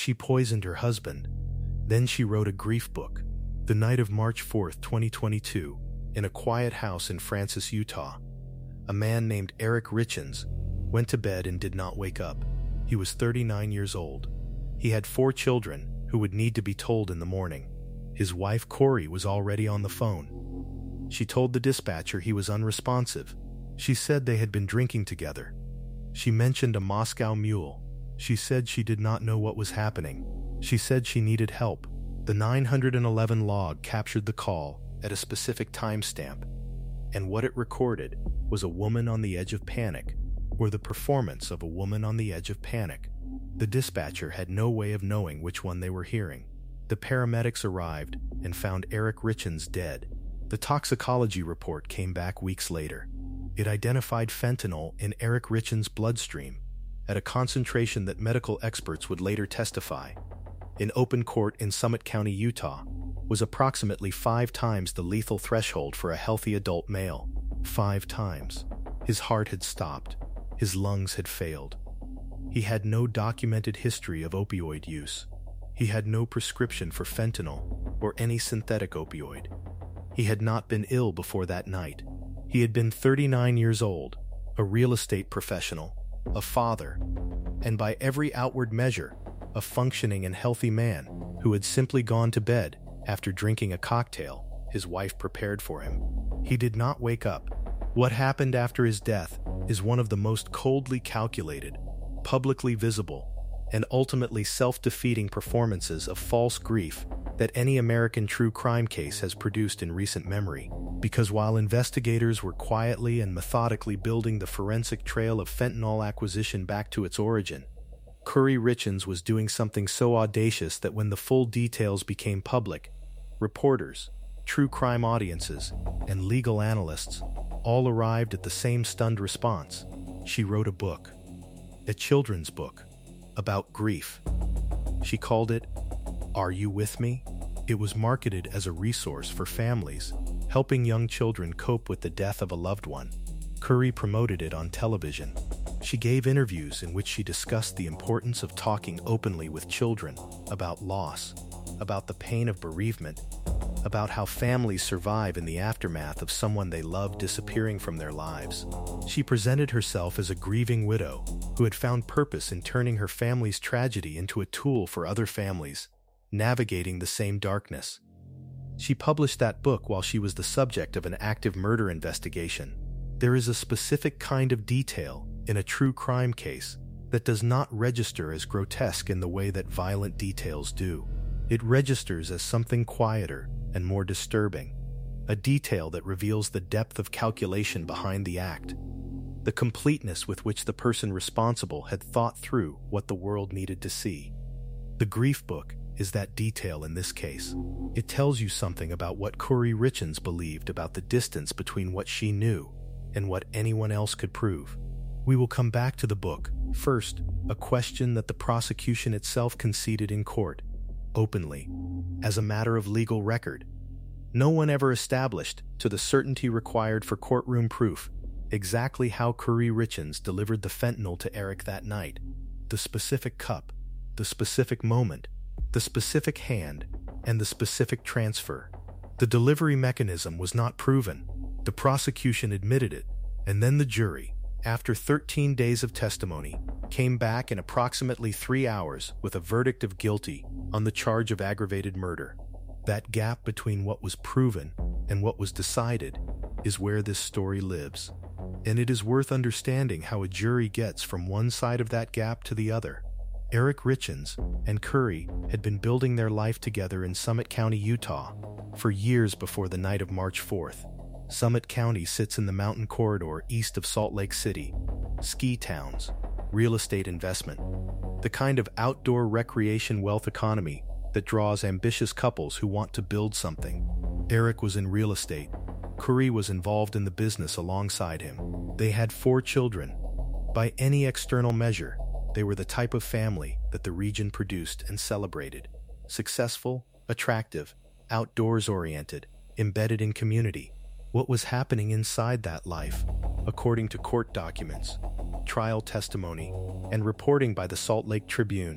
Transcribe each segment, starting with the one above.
she poisoned her husband. Then she wrote a grief book. The night of March 4th, 2022, in a quiet house in Francis, Utah, a man named Eric Richins went to bed and did not wake up. He was 39 years old. He had 4 children who would need to be told in the morning. His wife, Corey, was already on the phone. She told the dispatcher he was unresponsive. She said they had been drinking together. She mentioned a Moscow Mule. She said she did not know what was happening. She said she needed help. The 911 log captured the call at a specific timestamp, and what it recorded was a woman on the edge of panic, or the performance of a woman on the edge of panic. The dispatcher had no way of knowing which one they were hearing. The paramedics arrived and found Eric Richins dead. The toxicology report came back weeks later. It identified fentanyl in Eric Richins' bloodstream at a concentration that medical experts would later testify, in open court in Summit County, Utah, was approximately 5 times the lethal threshold for a healthy adult male. 5 times. His heart had stopped. His lungs had failed. He had no documented history of opioid use. He had no prescription for fentanyl or any synthetic opioid. He had not been ill before that night. He had been 39 years old, a real estate professional, a father, and by every outward measure, a functioning and healthy man who had simply gone to bed after drinking a cocktail his wife prepared for him. He did not wake up. What happened after his death is one of the most coldly calculated, publicly visible, and ultimately self-defeating performances of false grief that any American true crime case has produced in recent memory. Because while investigators were quietly and methodically building the forensic trail of fentanyl acquisition back to its origin, Corey Richins was doing something so audacious that when the full details became public, reporters, true crime audiences, and legal analysts all arrived at the same stunned response. She wrote a book, a children's book, about grief. She called it Are You With Me? It was marketed as a resource for families, helping young children cope with the death of a loved one. Corey promoted it on television. She gave interviews in which she discussed the importance of talking openly with children about loss, about the pain of bereavement, about how families survive in the aftermath of someone they love disappearing from their lives. She presented herself as a grieving widow who had found purpose in turning her family's tragedy into a tool for other families, navigating the same darkness. She published that book while she was the subject of an active murder investigation. There is a specific kind of detail in a true crime case that does not register as grotesque in the way that violent details do. It registers as something quieter and more disturbing, a detail that reveals the depth of calculation behind the act, the completeness with which the person responsible had thought through what the world needed to see. The grief book is that detail in this case. It tells you something about what Corey Richins believed about the distance between what she knew and what anyone else could prove. We will come back to the book. First, a question that the prosecution itself conceded in court, openly, as a matter of legal record. No one ever established, to the certainty required for courtroom proof, exactly how Corey Richins delivered the fentanyl to Eric that night. The specific cup, the specific moment, the specific hand, and the specific transfer. The delivery mechanism was not proven. The prosecution admitted it, and then the jury, after 13 days of testimony, came back in approximately 3 hours with a verdict of guilty on the charge of aggravated murder. That gap between what was proven and what was decided is where this story lives. And it is worth understanding how a jury gets from one side of that gap to the other. Eric Richins and Corey had been building their life together in Summit County, Utah, for years before the night of March 4th. Summit County sits in the mountain corridor east of Salt Lake City. Ski towns, real estate investment, the kind of outdoor recreation wealth economy that draws ambitious couples who want to build something. Eric was in real estate. Corey was involved in the business alongside him. They had 4 children. By any external measure, they were the type of family that the region produced and celebrated. Successful, attractive, outdoors-oriented, embedded in community. What was happening inside that life, according to court documents, trial testimony, and reporting by the Salt Lake Tribune,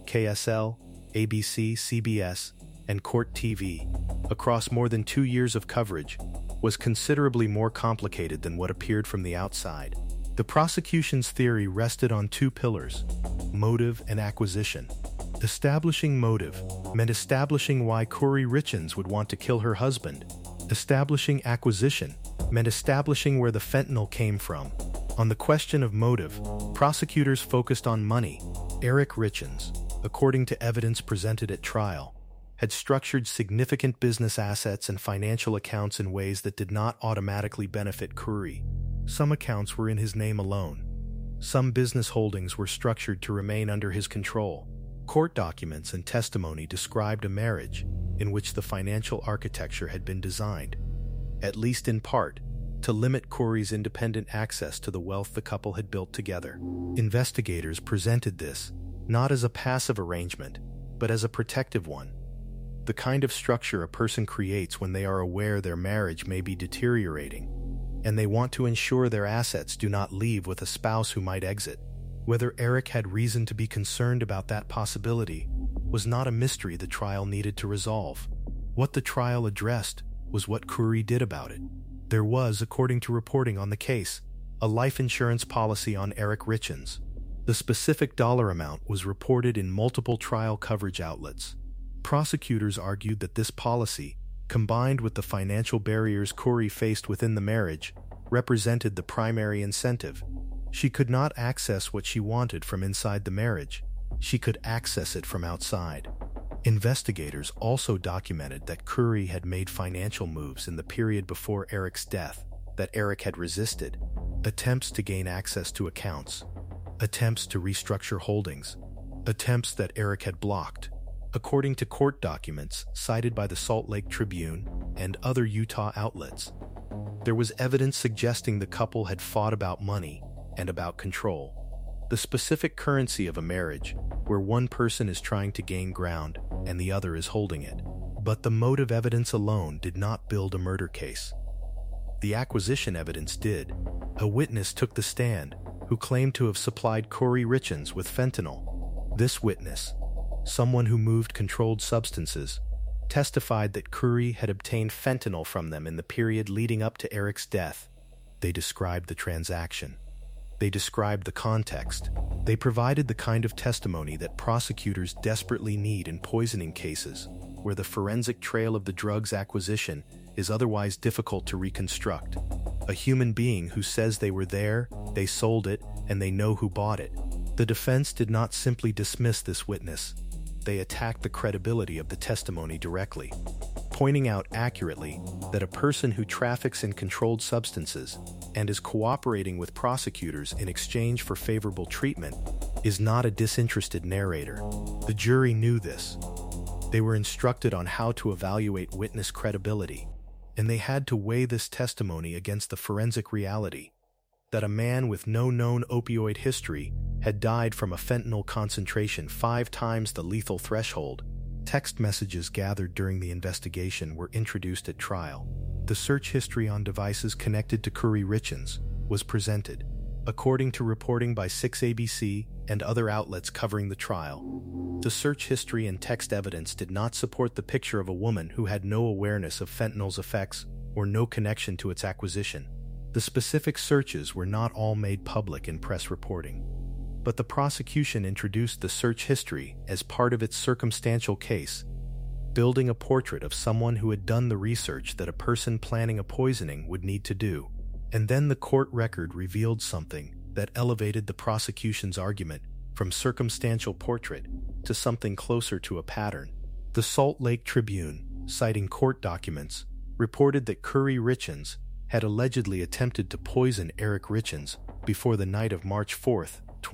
KSL, ABC, CBS, and Court TV, across more than 2 years of coverage, was considerably more complicated than what appeared from the outside. The prosecution's theory rested on 2 pillars: motive and acquisition. Establishing motive meant establishing why Kouri Richins would want to kill her husband. Establishing acquisition meant establishing where the fentanyl came from. On the question of motive, prosecutors focused on money. Eric Richins, according to evidence presented at trial, had structured significant business assets and financial accounts in ways that did not automatically benefit Kouri. Some accounts were in his name alone. Some business holdings were structured to remain under his control. Court documents and testimony described a marriage in which the financial architecture had been designed, at least in part, to limit Kouri's independent access to the wealth the couple had built together. Investigators presented this not as a passive arrangement, but as a protective one. The kind of structure a person creates when they are aware their marriage may be deteriorating, and they want to ensure their assets do not leave with a spouse who might exit. Whether Eric had reason to be concerned about that possibility was not a mystery the trial needed to resolve. What the trial addressed was what Kouri did about it. There was, according to reporting on the case, a life insurance policy on Eric Richins. The specific dollar amount was reported in multiple trial coverage outlets. Prosecutors argued that this policy, combined with the financial barriers Kouri faced within the marriage, represented the primary incentive. She could not access what she wanted from inside the marriage. She could access it from outside. Investigators also documented that Kouri had made financial moves in the period before Eric's death that Eric had resisted: attempts to gain access to accounts, attempts to restructure holdings, attempts that Eric had blocked. According to court documents cited by the Salt Lake Tribune and other Utah outlets, there was evidence suggesting the couple had fought about money and about control. The specific currency of a marriage, where one person is trying to gain ground and the other is holding it. But the motive evidence alone did not build a murder case. The acquisition evidence did. A witness took the stand who claimed to have supplied Kouri Richins with fentanyl. This witness, someone who moved controlled substances, testified that Kouri had obtained fentanyl from them in the period leading up to Eric's death. They described the transaction. They described the context. They provided the kind of testimony that prosecutors desperately need in poisoning cases, where the forensic trail of the drug's acquisition is otherwise difficult to reconstruct. A human being who says they were there, they sold it, and they know who bought it. The defense did not simply dismiss this witness. They attacked the credibility of the testimony directly, pointing out accurately that a person who traffics in controlled substances and is cooperating with prosecutors in exchange for favorable treatment is not a disinterested narrator. The jury knew this. They were instructed on how to evaluate witness credibility, and they had to weigh this testimony against the forensic reality that a man with no known opioid history had died from a fentanyl concentration 5 times the lethal threshold. Text messages gathered during the investigation were introduced at trial. The search history on devices connected to Kouri Richins was presented. According to reporting by 6ABC and other outlets covering the trial, the search history and text evidence did not support the picture of a woman who had no awareness of fentanyl's effects or no connection to its acquisition. The specific searches were not all made public in press reporting, but the prosecution introduced the search history as part of its circumstantial case, building a portrait of someone who had done the research that a person planning a poisoning would need to do. And then the court record revealed something that elevated the prosecution's argument from circumstantial portrait to something closer to a pattern. The Salt Lake Tribune, citing court documents, reported that Kouri Richins had allegedly attempted to poison Eric Richins before the night of March 4,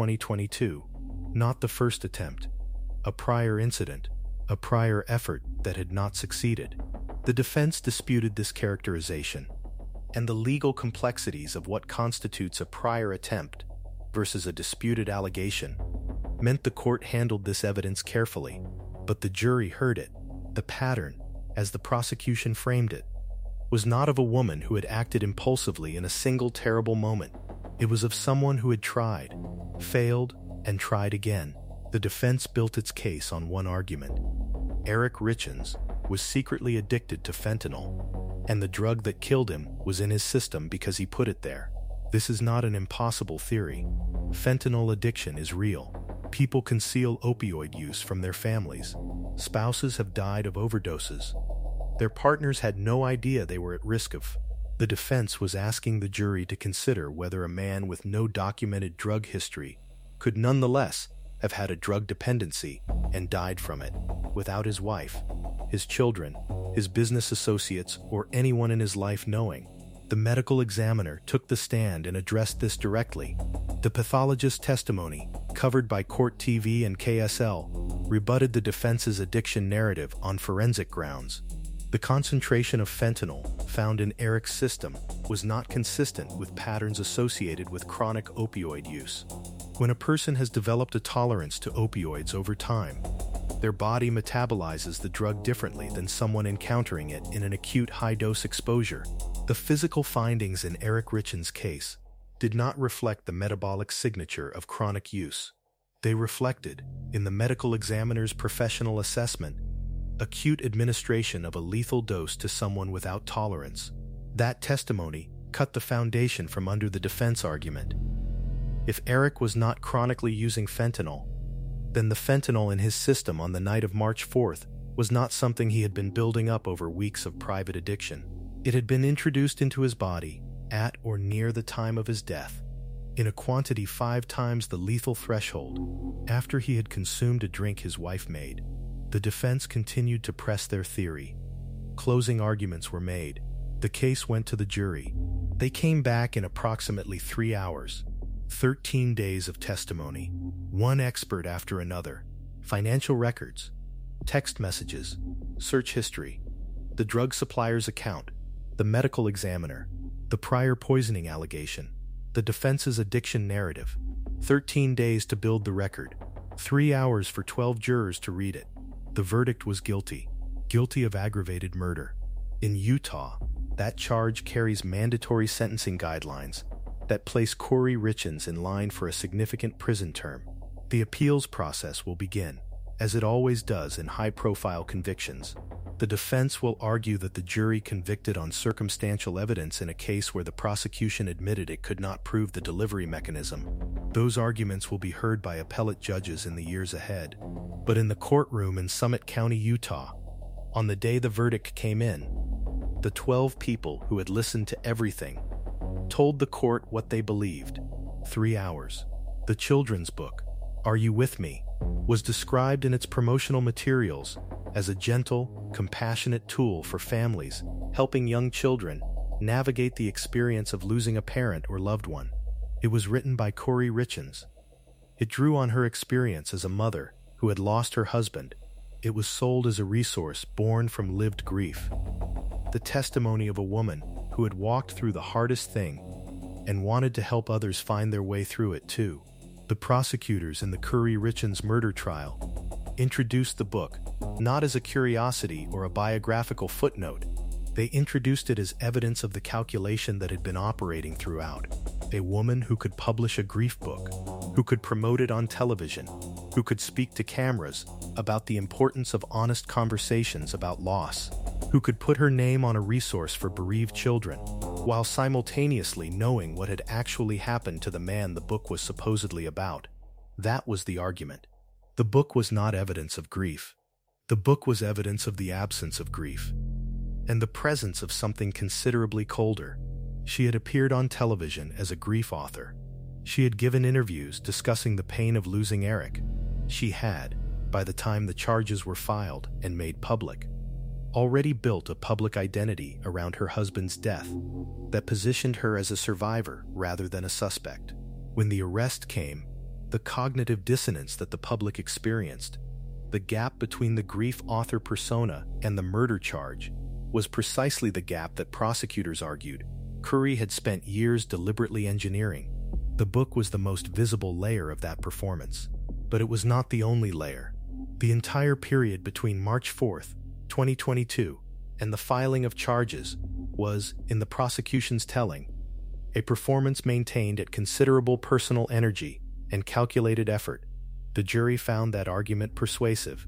2022. Not the first attempt, a prior incident, a prior effort that had not succeeded. The defense disputed this characterization, and the legal complexities of what constitutes a prior attempt versus a disputed allegation meant the court handled this evidence carefully, but the jury heard it. The pattern, as the prosecution framed it, was not of a woman who had acted impulsively in a single terrible moment. It was of someone who had tried, failed, and tried again. The defense built its case on one argument. Eric Richins was secretly addicted to fentanyl, and the drug that killed him was in his system because he put it there. This is not an impossible theory. Fentanyl addiction is real. People conceal opioid use from their families. Spouses have died of overdoses. Their partners had no idea they were at risk of. The defense was asking the jury to consider whether a man with no documented drug history could nonetheless have had a drug dependency and died from it, without his wife, his children, his business associates, or anyone in his life knowing. The medical examiner took the stand and addressed this directly. The pathologist's testimony, covered by Court TV and KSL, rebutted the defense's addiction narrative on forensic grounds. The concentration of fentanyl found in Eric's system was not consistent with patterns associated with chronic opioid use. When a person has developed a tolerance to opioids over time, their body metabolizes the drug differently than someone encountering it in an acute high-dose exposure. The physical findings in Eric Richins' case did not reflect the metabolic signature of chronic use. They reflected, in the medical examiner's professional assessment, acute administration of a lethal dose to someone without tolerance. That testimony cut the foundation from under the defense argument. If Eric was not chronically using fentanyl, then the fentanyl in his system on the night of March 4th was not something he had been building up over weeks of private addiction. It had been introduced into his body at or near the time of his death, in a quantity 5 times the lethal threshold, after he had consumed a drink his wife made. The defense continued to press their theory. Closing arguments were made. The case went to the jury. They came back in approximately 3 hours. 13 days of testimony, one expert after another, financial records, text messages, search history, the drug supplier's account, the medical examiner, the prior poisoning allegation, the defense's addiction narrative. 13 days to build the record, 3 hours for 12 jurors to read it. The verdict was guilty of aggravated murder. In Utah, that charge carries mandatory sentencing guidelines that place Corey Richins in line for a significant prison term. The appeals process will begin, as it always does in high-profile convictions. The defense will argue that the jury convicted on circumstantial evidence in a case where the prosecution admitted it could not prove the delivery mechanism. Those arguments will be heard by appellate judges in the years ahead. But in the courtroom in Summit County, Utah, on the day the verdict came in, the 12 people who had listened to everything told the court what they believed. 3 hours. The children's book, Are You With Me?, was described in its promotional materials as a gentle, compassionate tool for families, helping young children navigate the experience of losing a parent or loved one. It was written by Corey Richins. It drew on her experience as a mother who had lost her husband. It was sold as a resource born from lived grief. The testimony of a woman who had walked through the hardest thing and wanted to help others find their way through it too. The prosecutors in the Corey Richins murder trial introduced the book not as a curiosity or a biographical footnote. They introduced it as evidence of the calculation that had been operating throughout. A woman who could publish a grief book, who could promote it on television, who could speak to cameras about the importance of honest conversations about loss, who could put her name on a resource for bereaved children, while simultaneously knowing what had actually happened to the man the book was supposedly about. That was the argument. The book was not evidence of grief. The book was evidence of the absence of grief, and the presence of something considerably colder. She had appeared on television as a grief author. She had given interviews discussing the pain of losing Eric. She had, by the time the charges were filed and made public, already built a public identity around her husband's death that positioned her as a survivor rather than a suspect. When the arrest came, the cognitive dissonance that the public experienced, the gap between the grief author persona and the murder charge, was precisely the gap that prosecutors argued Curry had spent years deliberately engineering. The book was the most visible layer of that performance, but it was not the only layer. The entire period between March 4th, 2022, and the filing of charges was, in the prosecution's telling, a performance maintained at considerable personal energy and calculated effort. The jury found that argument persuasive.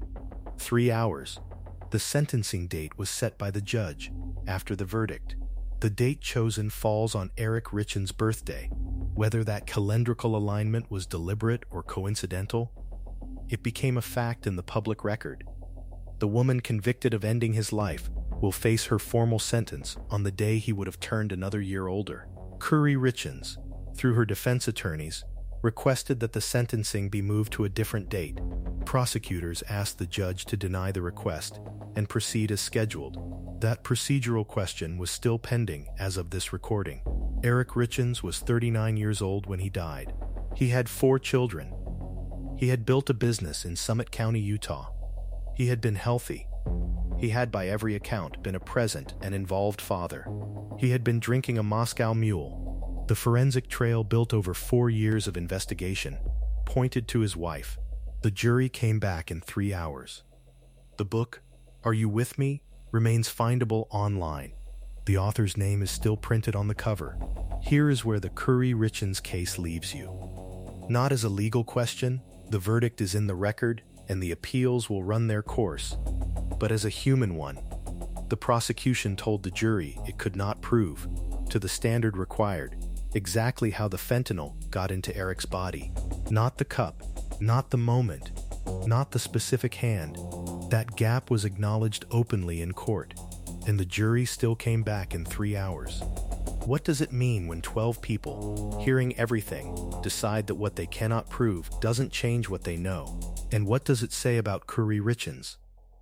3 hours. The sentencing date was set by the judge after the verdict. The date chosen falls on Eric Richins' birthday. Whether that calendrical alignment was deliberate or coincidental, it became a fact in the public record. The woman convicted of ending his life will face her formal sentence on the day he would have turned another year older. Curry Richins, through her defense attorneys, requested that the sentencing be moved to a different date. Prosecutors asked the judge to deny the request and proceed as scheduled. That procedural question was still pending as of this recording. Eric Richins was 39 years old when he died. He had 4 children. He had built a business in Summit County, Utah. He had been healthy. He had, by every account, been a present and involved father. He had been drinking a Moscow Mule. The forensic trail, built over 4 years of investigation, pointed to his wife. The jury came back in 3 hours. The book, Are You With Me?, remains findable online. The author's name is still printed on the cover. Here is where the Curry Richins case leaves you. Not as a legal question, the verdict is in the record and the appeals will run their course, but as a human one. The prosecution told the jury it could not prove, to the standard required, exactly how the fentanyl got into Eric's body. Not the cup, not the moment, not the specific hand. That gap was acknowledged openly in court, and the jury still came back in 3 hours. What does it mean when 12 people, hearing everything, decide that what they cannot prove doesn't change what they know? And what does it say about Curry Richins?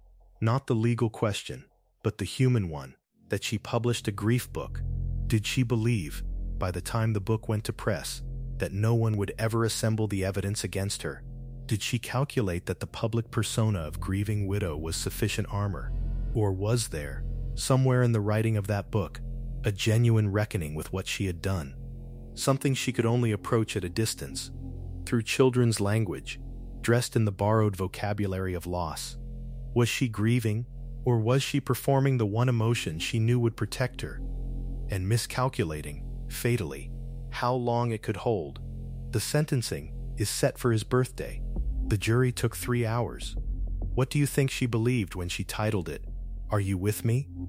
Not the legal question, but the human one, that she published a grief book. Did she believe, by the time the book went to press, that no one would ever assemble the evidence against her? Did she calculate that the public persona of grieving widow was sufficient armor? Or was there, somewhere in the writing of that book, a genuine reckoning with what she had done? Something she could only approach at a distance, through children's language, dressed in the borrowed vocabulary of loss. Was she grieving, or was she performing the one emotion she knew would protect her, and miscalculating, fatally, how long it could hold? The sentencing is set for his birthday. The jury took 3 hours. What do you think she believed when she titled it, Are You With Me?